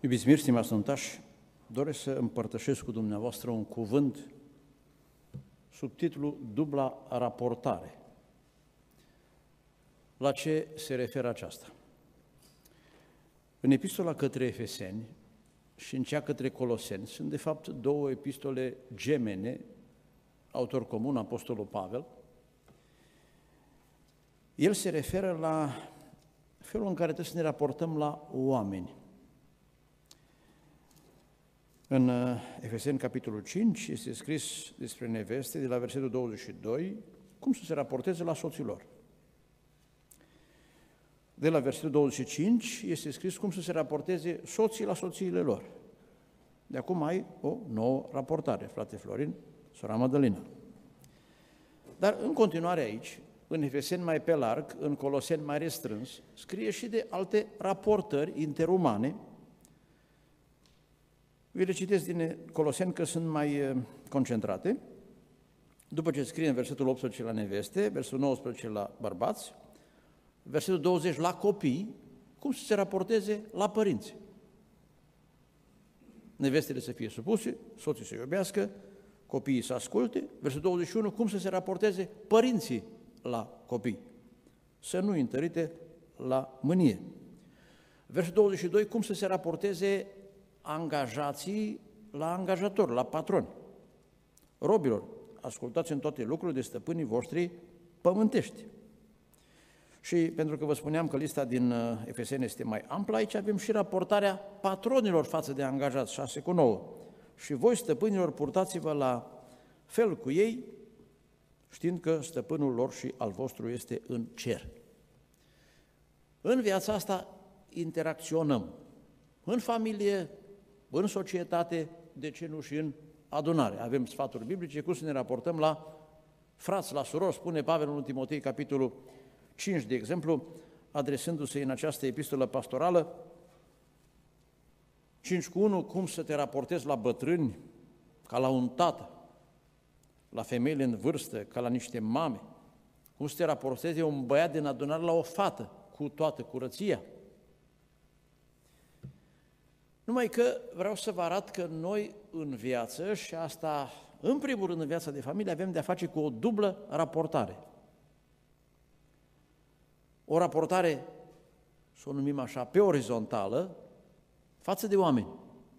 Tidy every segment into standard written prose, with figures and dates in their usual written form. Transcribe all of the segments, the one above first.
Iubiți miri, stimați nuntași, doresc să împărtășesc cu dumneavoastră un cuvânt sub titlul Dubla raportare. La ce se referă aceasta? În epistola către Efeseni și în cea către Coloseni sunt de fapt două epistole gemene, autor comun, Apostolul Pavel. El se referă la felul în care trebuie să ne raportăm la oameni. În Efeseni, capitolul 5, este scris despre neveste, de la versetul 22, cum să se raporteze la soții lor. De la versetul 25 este scris cum să se raporteze soții la soțiile lor. De acum ai o nouă raportare, frate Florin, sora Madalina. Dar în continuare aici, în Efeseni mai pe larg, în Coloseni mai restrâns, scrie și de alte raportări interumane. Vi le citesc din Coloseni că sunt mai concentrate. După ce scrie în versetul 18 la neveste, versetul 19 la bărbați, versetul 20 la copii, cum să se raporteze la părinți. Nevestele să fie supuse, soții să iubească, copiii să asculte. Versetul 21, cum să se raporteze părinții la copii, să nu întărite la mânie. Versetul 22, cum să se raporteze angajații la angajatori, la patroni. Robilor, ascultați în toate lucrurile de stăpânii voștri pământești. Și pentru că vă spuneam că lista din Efeseni este mai amplă, aici avem și raportarea patronilor față de angajați, 6:9. Și voi, stăpânilor, purtați-vă la fel cu ei, știind că stăpânul lor și al vostru este în cer. În viața asta interacționăm. În familie, în societate, de ce nu și în adunare. Avem sfaturi biblice, cum să ne raportăm la frați, la surori, spune Pavel în 1 Timotei, capitolul 5, de exemplu, adresându-se în această epistolă pastorală, 5:1, cum să te raportezi la bătrâni, ca la un tată, la femeile în vârstă, ca la niște mame, cum să te raportezi un băiat din adunare la o fată, cu toată curăția. Numai că vreau să vă arăt că noi în viață, și asta în primul rând în viața de familie, avem de-a face cu o dublă raportare. O raportare, să o numim așa, pe orizontală, față de oameni.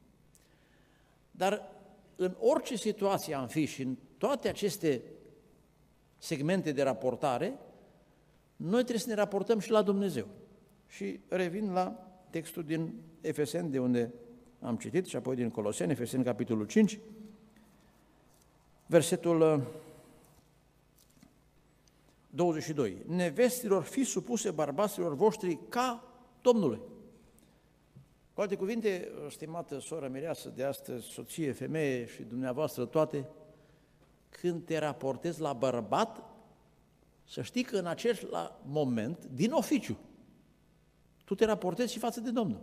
Dar în orice situație am fi și în toate aceste segmente de raportare, noi trebuie să ne raportăm și la Dumnezeu. Și revin la textul din Efeseni, de unde am citit, și apoi din Coloseni, Efeseni, capitolul 5, versetul 22. Nevestilor, fiți supuse bărbaților voștri ca Domnului. Cu alte cuvinte, stimată soră mireasă de astăzi, soție, femeie și dumneavoastră toate, când te raportezi la bărbat, să știi că în acest moment, din oficiu, tu te raportezi și față de Domnul.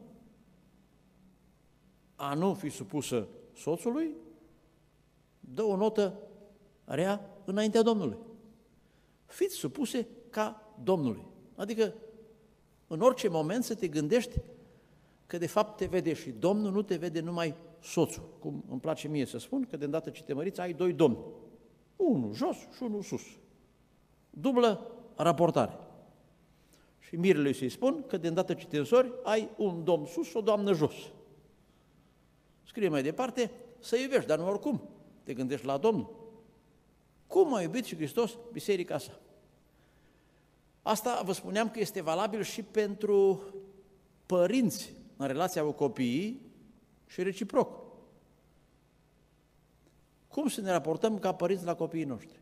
A nu fi supusă soțului, dă o notă rea înaintea Domnului. Fiți supuse ca Domnului. Adică, în orice moment să te gândești că de fapt te vede și Domnul, nu te vede numai soțul. Cum îmi place mie să spun, că de îndată ce te măriți, ai doi domni. Unul jos și unul sus. Dublă raportare. Și mirele să-i spun că de îndată ce te însori, ai un domn sus și o doamnă jos. Scrie mai departe, să iubești, dar nu oricum. Te gândești la Domnul. Cum a iubit și Hristos biserica sa? Asta vă spuneam că este valabil și pentru părinți în relația cu copiii și reciproc. Cum să ne raportăm ca părinți la copiii noștri?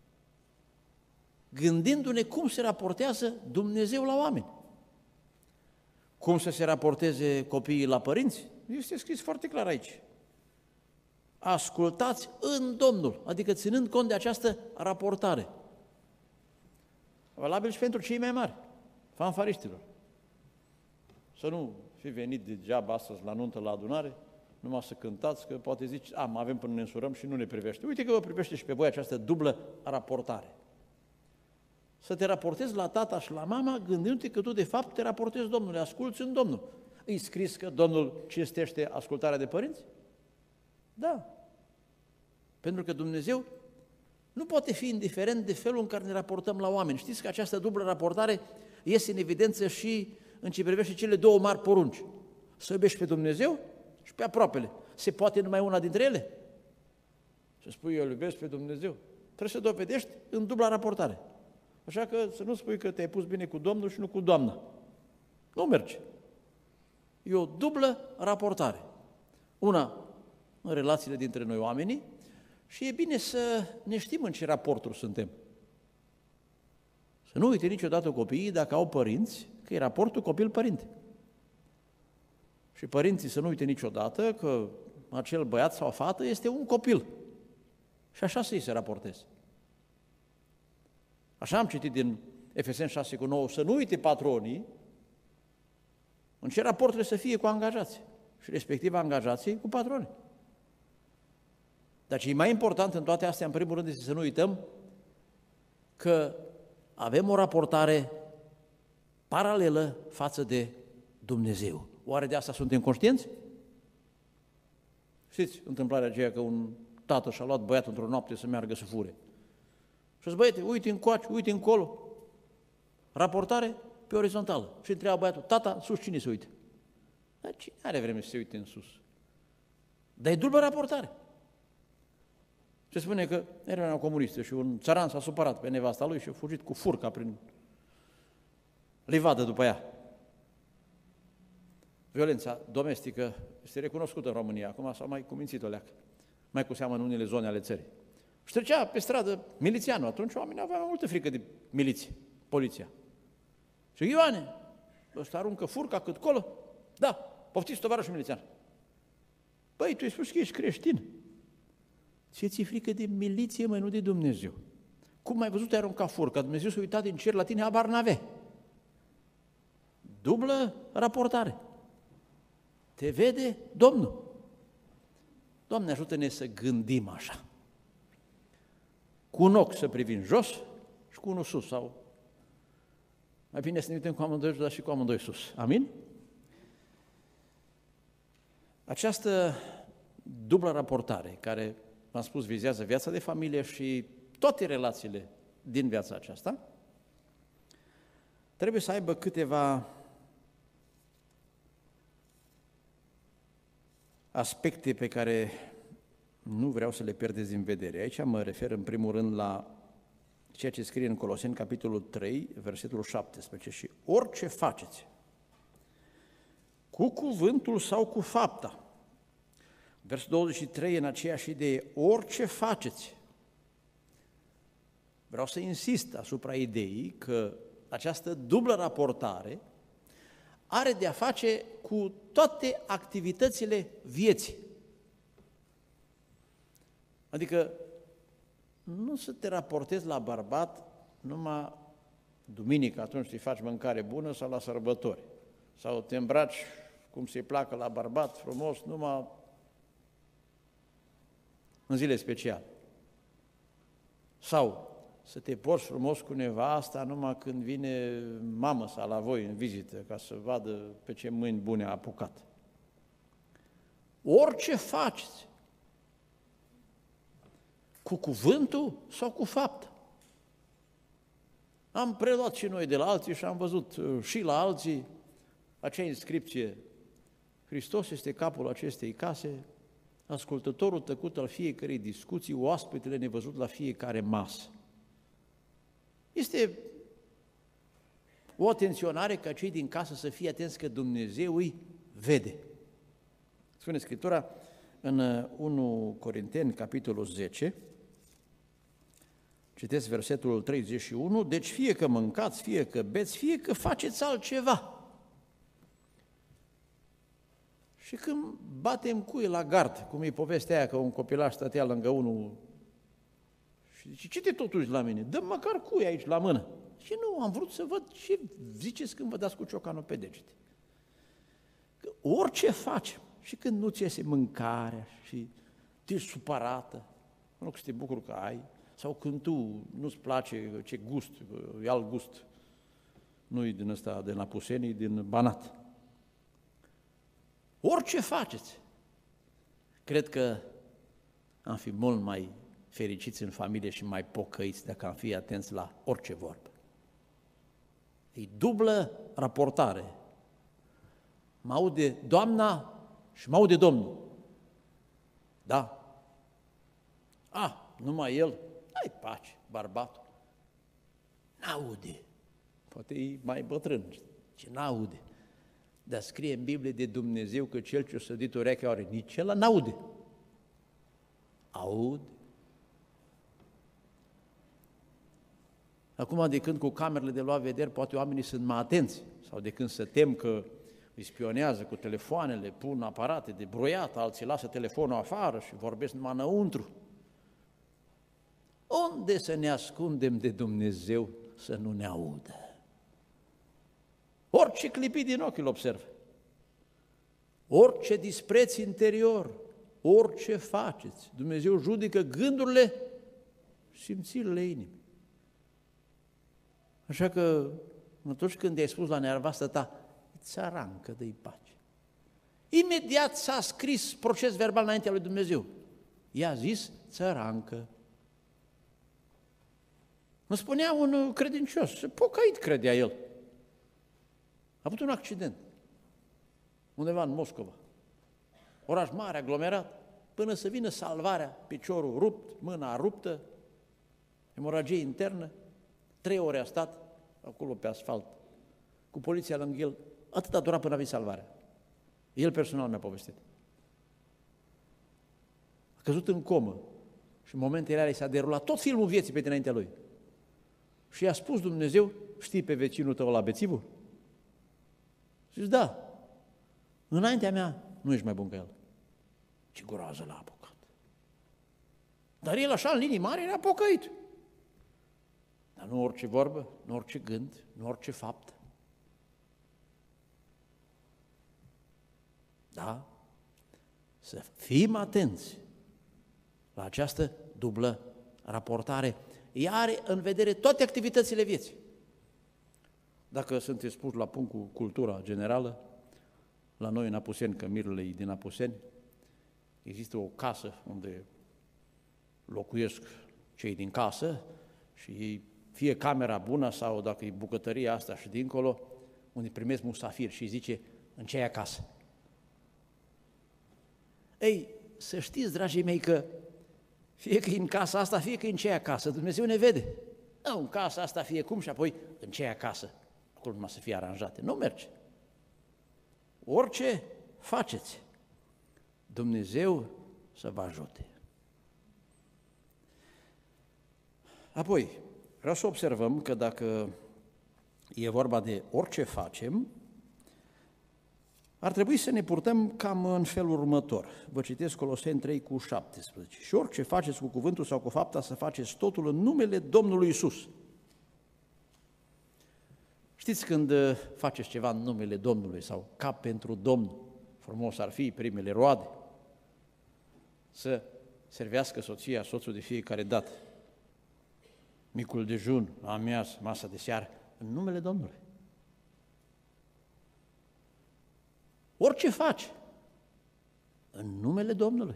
Gândindu-ne cum se raportează Dumnezeu la oameni. Cum să se raporteze copiii la părinți? Este scris foarte clar aici. Ascultați în Domnul, adică ținând cont de această raportare. Valabil și pentru cei mai mari, fanfariștilor. Să nu fi venit degeaba astăzi la nuntă, la adunare, numai să cântați, că poate zici, avem până ne însurăm și nu ne privește. Uite că vă privește și pe voi această dublă raportare. Să te raportezi la tata și la mama, gândindu-te că tu de fapt te raportezi Domnului, asculți în Domnul. e scris că Domnul cinstește ascultarea de părinți? Da. Pentru că Dumnezeu nu poate fi indiferent de felul în care ne raportăm la oameni. Știți că această dublă raportare iese în evidență și în ce privește cele două mari porunci. Să iubești pe Dumnezeu și pe aproapele. Se poate numai una dintre ele? Să spui, eu îl iubesc pe Dumnezeu. Trebuie să dovedești în dubla raportare. Așa că să nu spui că te-ai pus bine cu Domnul și nu cu doamna. Nu merge. E o dublă raportare. Una în relațiile dintre noi oamenii și e bine să ne știm în ce raporturi suntem. Să nu uite niciodată copiii, dacă au părinți, că e raportul copil-părinte. Și părinții să nu uite niciodată că acel băiat sau fată este un copil. Și așa să-i se raporteze. Așa am citit din Efeseni 6:9, să nu uite patronii în ce raport trebuie să fie cu angajații și respectiv angajații cu patronii. Dar ce e mai important în toate astea, în primul rând, este să nu uităm că avem o raportare paralelă față de Dumnezeu. Oare de asta suntem conștienți? Știți întâmplarea aceea că un tată și-a luat băiatul într-o noapte să meargă să fure. Și zice, băiete, uite încoace, uite încolo. Raportare pe orizontală. Și întreabă băiatul, tata, sus cine se uită? Dar cine are vreme să se uite în sus? Dar e dublă raportare. Se spune că era una comunistă și un țăran s-a supărat pe nevasta lui și a fugit cu furca prin livadă după ea. Violența domestică este recunoscută în România, acum s-au mai cumințit o leacă, mai cu seamă în unele zone ale țării. Și trecea pe stradă milițianul, atunci oamenii aveau multă frică de miliție, poliția. Și Ioane, ăsta aruncă furca cât colo? Da, poftiți tovarășul milițian. Păi, tu ai spus că ești creștin. Ție-ți frică de miliție, măi, nu de Dumnezeu. Cum ai văzut, ai aruncat furca? Dumnezeu s-a uitat din cer la tine, habar n-avea. Dublă raportare. Te vede Domnul. Doamne, ajută-ne să gândim așa. Cu un ochi să privim jos și cu unul sus, sau mai bine să ne uităm cu amândoi jos, dar și cu amândoi sus. Amin? Această dublă raportare, care, v-am spus, vizează viața de familie și toate relațiile din viața aceasta, trebuie să aibă câteva aspecte pe care nu vreau să le pierdeți din vedere. Aici mă refer în primul rând la ceea ce scrie în Coloseni, capitolul 3, versetul 17. Și orice faceți, cu cuvântul sau cu fapta, versetul 23 în aceeași idee, orice faceți. Vreau să insist asupra ideii că această dublă raportare are de-a face cu toate activitățile vieții. Adică nu să te raportezi la bărbat numai duminică, atunci îi faci mâncare bună, sau la sărbători, sau te îmbraci cum se placă la bărbat, frumos, numai în zile speciale. Sau să te porți frumos cu nevasta numai când vine mamă sa la voi în vizită, ca să vadă pe ce mâini bune a apucat. Orice faceți, cu cuvântul sau cu fapta. Am preluat și noi de la alții și am văzut și la alții acea inscripție: Hristos este capul acestei case, ascultătorul tăcut al fiecărei discuții, oaspetele nevăzut la fiecare masă. Este o atenționare ca cei din casă să fie atenți că Dumnezeu îi vede. Spune Scriptura în 1 Corinteni, capitolul 10, citesc versetul 31, deci fie că mâncați, fie că beți, fie că faceți altceva. Și când batem cuie la gard, cum e povestea aia că un copilaș stătea lângă unul și zice, ce te totuși la mine? Dă măcar cuie aici la mână. Și nu, am vrut să văd ce ziceți când vă dați cu ciocanul pe degete. Că orice facem, și când nu-ți iese mâncarea și te ești supărată, în loc să te bucuri că ai, sau când tu nu-ți place ce gust, e alt gust, nu-i din ăsta de la Puseni, e din Banat. Orice faceți. Cred că am fi mult mai fericiți în familie și mai pocăiți dacă am fi atenți la orice vorbă. E dublă raportare. Mă aude doamna și mă aude domnul. Da. Numai el, ai pace, bărbatul. N-aude. Poate e mai bătrân, ce n-aude. Dar scrie în Biblie de Dumnezeu că cel ce-o sădit urechea are, nici ăla n-aude. Aud. Acum, de când cu camerele de luat vederi, poate oamenii sunt mai atenți, sau de când se tem că îi spionează cu telefoanele, pun aparate de broiat, alții lasă telefonul afară și vorbesc numai înăuntru. Unde să ne ascundem de Dumnezeu să nu ne audă? Orice clipit din ochi îl observă, orice dispreț interior, orice faceți, Dumnezeu judecă gândurile, simțirile inimii. Așa că atunci când i-ai spus la nevastă ta, țărancă, dă-i pace. Imediat s-a scris proces verbal înaintea lui Dumnezeu. I-a zis țărancă. Îmi spunea un credincios, pocăit credea el. A avut un accident undeva în Moscova, oraș mare, aglomerat, până să vină salvarea, piciorul rupt, mâna ruptă, hemoragie internă, 3 ore a stat acolo pe asfalt, cu poliția lângă el, atât a durat până a venit salvarea. El personal mi-a povestit. A căzut în comă și în momentele alea s-a derulat tot filmul vieții pe dinaintea lui. Și i-a spus Dumnezeu, știi pe vecinul tău la bețivul? Zici, da, înaintea mea nu ești mai bun ca el. Ce groază l-a apucat. Dar el așa, în linii mari, era pocăit. Dar nu orice vorbă, nu orice gând, nu orice fapt. Da? Să fim atenți la această dublă raportare. Ea are în vedere toate activitățile vieții. Dacă sunteți puși la punct cu cultura generală, la noi în Apuseni, că Mirele e din Apuseni, există o casă unde locuiesc cei din casă și ei, fie camera bună sau dacă e bucătăria asta și dincolo, unde primesc musafiri și îi zice, în ce e acasă? Ei, să știți, dragii mei, că fie că e în casa asta, fie că e în ce acasă, Dumnezeu ne vede. Nu, în casa asta fie cum și apoi în ce acasă, acolo numai să fie aranjate. Nu merge. Orice faceți, Dumnezeu să vă ajute. Apoi, vreau să observăm că dacă e vorba de orice facem, ar trebui să ne purtăm cam în felul următor. Vă citesc Coloseni 3:17. Și orice faceți cu cuvântul sau cu fapta, să faceți totul în numele Domnului Iisus. Știți când faceți ceva în numele Domnului sau ca pentru Domnul, frumos ar fi primele roade, să servească soția, soțul de fiecare dată, micul dejun, la amiază, masa de seară, în numele Domnului. Orice faci, în numele Domnului.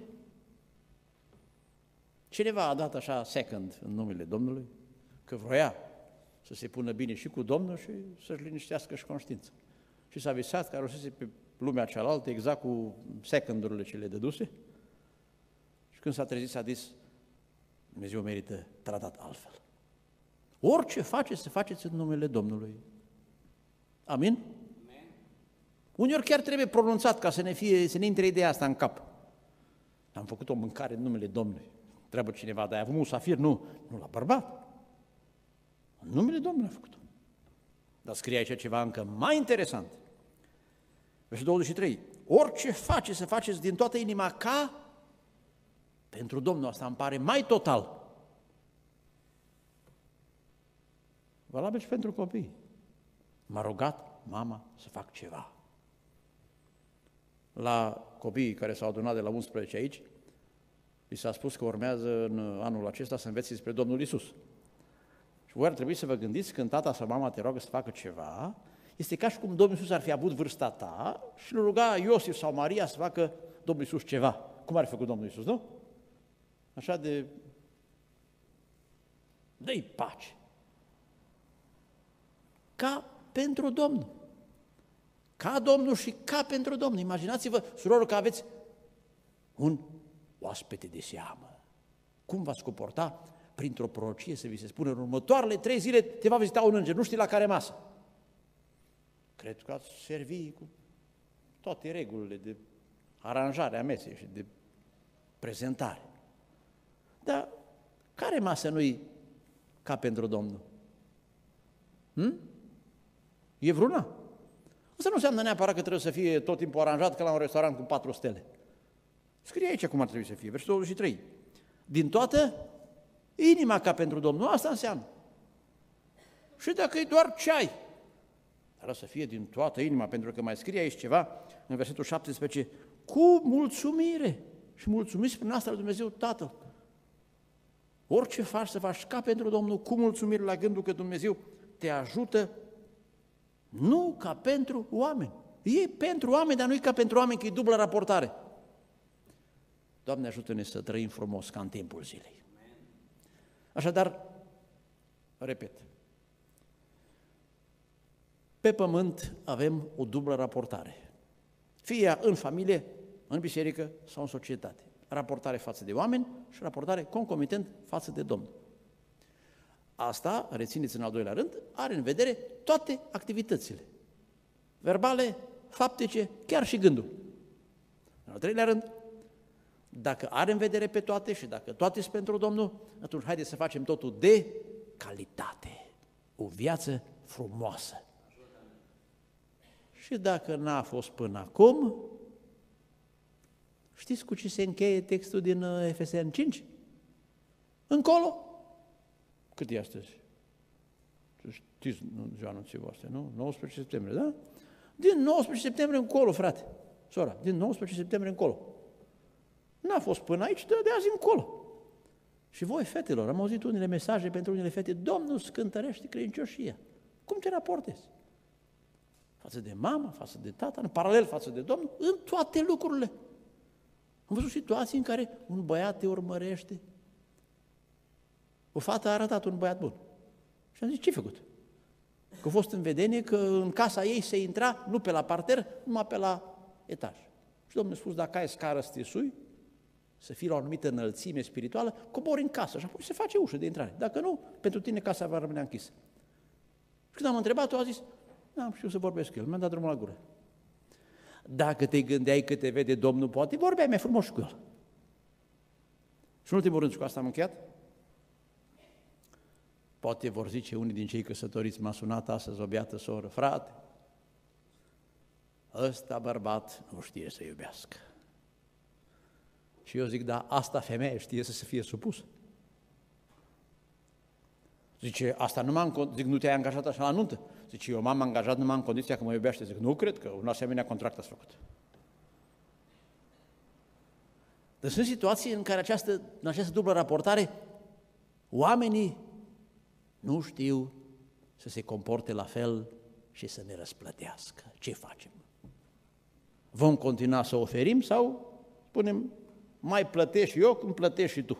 Cineva a dat așa second în numele Domnului, că vroia să se pună bine și cu Domnul și să-și liniștească și conștiința. Și s-a visat că arunsese pe lumea cealaltă exact cu secondurile ce le dăduse și când s-a trezit s-a zis, Dumnezeu merită tratat altfel. Orice faceți, să faceți în numele Domnului. Amin? Uneori chiar trebuie pronunțat ca să ne intre ideea asta în cap. Am făcut o mâncare în numele Domnului. Treabă cineva, dar ai avut musafir? Nu la bărbat. În numele Domnului a făcut-o. Dar scrie aici ceva încă mai interesant. Versetul 23. Orice faceți, să faceți din toată inima ca pentru Domnul. Asta îmi pare mai total. Valabil și pentru copii. M-a rugat mama să fac ceva. La copiii care s-au adunat de la 11 aici, li s-a spus că urmează în anul acesta să înveți despre Domnul Iisus. Și voi ar trebui să vă gândiți când tata sau mama te roagă să facă ceva, Este ca și cum Domnul Iisus ar fi avut vârsta ta și îl ruga Iosif sau Maria să facă Domnul Iisus ceva. Cum ar fi făcut Domnul Iisus, nu? Așa de... dă-i pace. Ca pentru Domnul. Ca Domnul și ca pentru Domnul. Imaginați-vă, surorilor, că aveți un oaspete de seamă. Cum v-ați comporta printr-o prorocie să vi se spună în următoarele 3 zile te va vizita un înger, nu știi la care masă. Cred că ați servi cu toate regulile de aranjare a mesei și de prezentare. Dar care masă nu-i ca pentru Domnul? E vreuna? Asta nu înseamnă neapărat că trebuie să fie tot timpul aranjat ca la un restaurant cu 4 stele. Scrie aici cum ar trebui să fie, versetul 23. Din toată inima ca pentru Domnul, asta înseamnă. Și dacă e doar ceai, dar să fie din toată inima, pentru că mai scrie aici ceva, în versetul 17, cu mulțumire. Și mulțumiți prin asta lui Dumnezeu Tatăl. Orice faci să faci ca pentru Domnul, cu mulțumire la gândul că Dumnezeu te ajută, nu ca pentru oameni. E pentru oameni, dar nu e ca pentru oameni, că e dublă raportare. Doamne, ajută-ne să trăim frumos ca în timpul zilei. Așadar, repet, pe pământ avem o dublă raportare, fie în familie, în biserică sau în societate. Raportare față de oameni și raportare concomitent față de Domnul. Asta, rețineți în al doilea rând, are în vedere toate activitățile, verbale, faptice, chiar și gândul. În al treilea rând, dacă are în vedere pe toate și dacă toate sunt pentru Domnul, atunci haideți să facem totul de calitate, o viață frumoasă. Și dacă n-a fost până acum, știți cu ce se încheie textul din Efeseni 5? Încolo. Cât e astăzi? Știți ziua anunții voastre, nu? 19 septembrie, da? Din 19 septembrie încolo, frate, sora, din 19 septembrie încolo. N-a fost până aici, de azi încolo. Și voi, fetelor, am auzit unele mesaje pentru unele fete, Domnul scântărește credincioșia. Cum te raportezi? Față de mama, față de tata, în paralel față de Domnul, în toate lucrurile. Am văzut situații în care un băiat te urmărește. O fată a arătat un băiat bun. Și am zis, ce-ai făcut? Că a fost în vedenie că în casa ei se intra, nu pe la parter, numai pe la etaj. Și Domnul a spus, dacă ai scară să te sui, să fii la o anumită înălțime spirituală, cobori în casă și apoi se face ușă de intrare. Dacă nu, pentru tine casa va rămâne închisă. Și când am întrebat-o, a zis, n-am știut să vorbesc cu el, mi-am dat drumul la gură. Dacă te gândeai că te vede Domnul, poate vorbeai mai frumos cu el. Și în ultimul rând, și cu asta am încheiat, poate vor zice unii din cei căsătoriți, m-a sunat astăzi o beată soră, frate, ăsta bărbat nu știe să iubească. Și eu zic, da, asta femeie știe să se fie supusă. Zice, asta nu m-am, zic, nu te-ai angajat așa la nuntă? Zice, eu m-am angajat numai în condiția că mă iubește. Zic, nu cred că un asemenea contract ați făcut. Dar sunt situații în care în această dublă raportare, oamenii nu știu să se comporte la fel și să ne răsplătească. Ce facem? Vom continua să oferim sau spunem, mai plătești eu cum plătești și tu?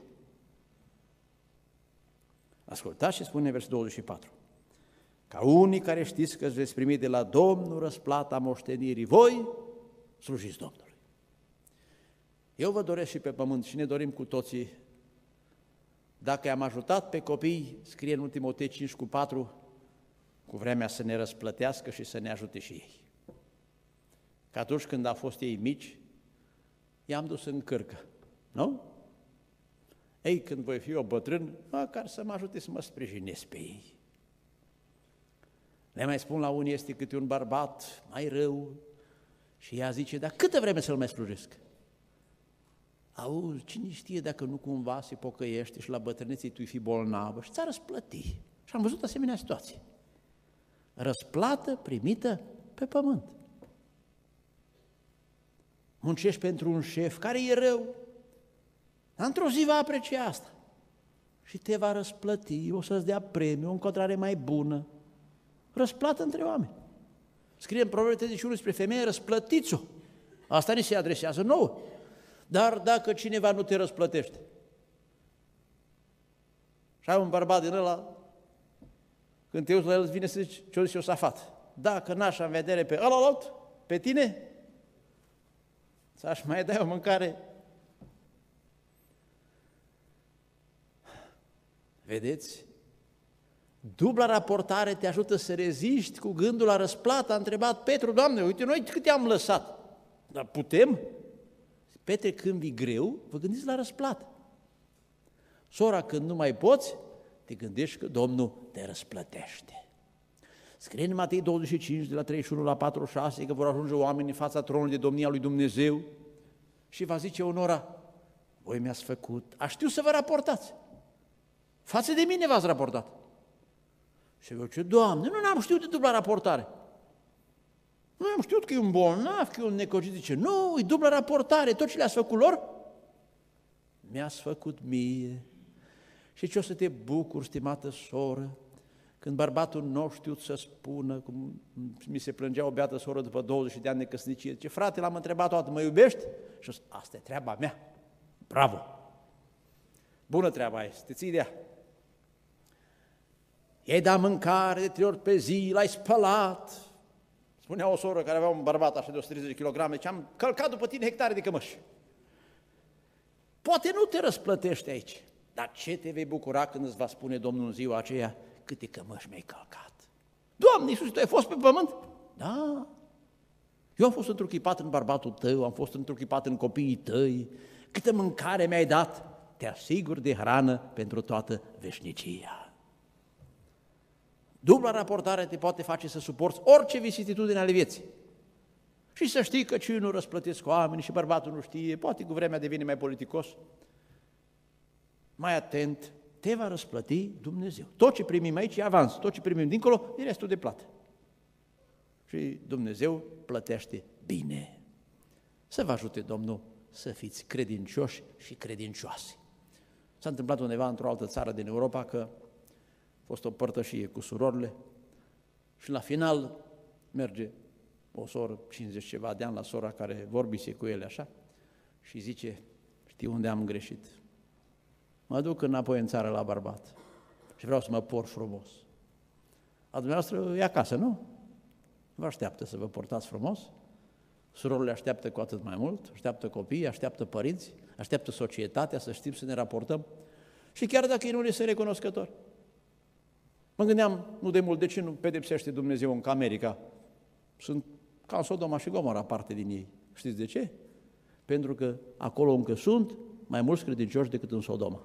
Ascultați ce spune versetul 24. Ca unii care știți că îți veți primi de la Domnul răsplata moștenirii, voi slujiți Domnului. Eu vă doresc și pe pământ și ne dorim cu toții, dacă i-am ajutat pe copii, scrie în Timotei 5:4, cu vremea să ne răsplătească și să ne ajute și ei. Că atunci când au fost ei mici, i-am dus în cârcă, nu? Ei, când voi fi eu bătrân, măcar să mă ajute să mă sprijinesc pe ei. Le mai spun la unii, este câte un bărbat mai rău și ea zice, dar câtă vreme să-l mai slujesc? Auzi, cine știe dacă nu cumva se pocăiește și la bătrâneței tu fi bolnavă și ți-a răsplăti. Și am văzut asemenea situații. Răsplată primită pe pământ. Muncești pentru un șef care e rău, dar într-o zi va aprecia asta și te va răsplăti, o să-ți dea premiu, o încontrare mai bună, răsplată între oameni. Scrie în Proverbe 31 despre femeie, răsplătiți-o. Asta ni se adresează nouă. Dar dacă cineva nu te răsplătește, și ai un bărbat din ăla, când te uiți la el, îți vine să zici, ce-o zis Iosafat, dacă n-aș în vedere pe ălalt, pe tine, ți-aș mai da o mâncare. Vedeți? Dubla raportare te ajută să reziști cu gândul la răsplată. A întrebat Petru, Doamne, uite, noi câte am lăsat? Dar putem? Petre, când vii greu, vă gândiți la răsplată. Sora, când nu mai poți, te gândești că Domnul te răsplătește. Scrie în Matei 25, de la 31 la 46, că vor ajunge oameni în fața tronului de domnia lui Dumnezeu și va zice unora, voi mi-ați făcut, aș știu să vă raportați. Față de mine v-ați raportat. Și eu zice, Doamne, nu n-am știut de dubla raportare. Nu am știut că e un bolnav, că e un necocit. Zice, nu, e dublă raportare, tot ce le-ați făcut lor, mi-ați făcut mie. Și ce o să te bucur, stimată soră, când bărbatul nu știu să spună, cum mi se plângea o beată soră după 20 de ani de căsnicie, zice, frate, l-am întrebat toată, mă iubești? Și zis, asta e treaba mea, bravo, bună treaba aia, te ții de ea. I-ai dat mâncare de 3 ori pe zi, l-ai spălat. Spunea o soră care avea un bărbat așa de 130 kg, zice, am călcat după tine hectare de cămăși. Poate nu te răsplătești aici, dar ce te vei bucura când îți va spune Domnul în ziua aceea, câte cămăși mi-ai călcat? Doamne Iisus, tu ai fost pe pământ? Da. Eu am fost întruchipat în bărbatul tău, am fost întruchipat în copiii tăi, câtă mâncare mi-ai dat, te asigur de hrană pentru toată veșnicia. Dubla raportare te poate face să suporți orice vicisitudine ale vieții. Și să știi că cine nu răsplătesc oameni și bărbatul nu știe, poate cu vremea devine mai politicos. Mai atent, te va răsplăti Dumnezeu. Tot ce primim aici e avans, tot ce primim dincolo e restul de plată. Și Dumnezeu plătește bine. Să vă ajute Domnul să fiți credincioși și credincioase. S-a întâmplat undeva într-o altă țară din Europa că a fost o părtășie cu surorile și la final merge o soră, 50 ceva de ani, la sora care vorbise cu ele așa și zice, știi unde am greșit? Mă duc înapoi în țară la bărbat și vreau să mă port frumos. A dumneavoastră e acasă, nu? Vă așteaptă să vă portați frumos, surorile așteaptă cu atât mai mult, așteaptă copiii, așteaptă părinți, așteaptă societatea, să știm să ne raportăm și chiar dacă ei nu le sunt recunoscători. Mă gândeam, nu de mult, de ce nu pedepsește Dumnezeu încă America? Sunt ca în Sodoma și Gomora parte din ei. Știți de ce? Pentru că acolo încă sunt mai mulți credincioși decât în Sodoma.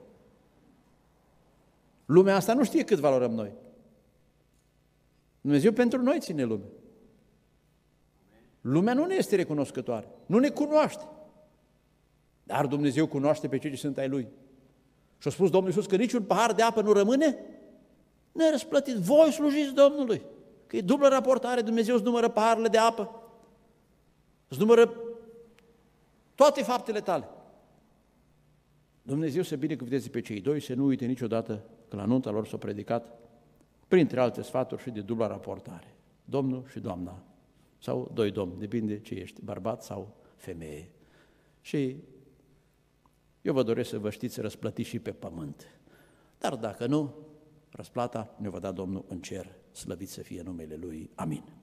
Lumea asta nu știe cât valorăm noi. Dumnezeu pentru noi ține lumea. Lumea nu ne este recunoscătoare, nu ne cunoaște. Dar Dumnezeu cunoaște pe cei ce sunt ai Lui. Și a spus Domnul Iisus că niciun pahar de apă nu rămâne nerăsplătit. Voi slujiți Domnului, că e dublă raportare, Dumnezeu îți numără paharele de apă, îți numără toate faptele tale. Dumnezeu să binecuvânteze pe cei doi, să nu uite niciodată că la nunta lor s-a predicat, printre alte sfaturi și de dubla raportare, domnul și doamna, sau doi domni, depinde ce ești, bărbat sau femeie. Și eu vă doresc să vă știți răsplătiți și pe pământ, dar dacă nu, răsplata ne va da Domnul în cer, slăvit să fie numele Lui. Amin.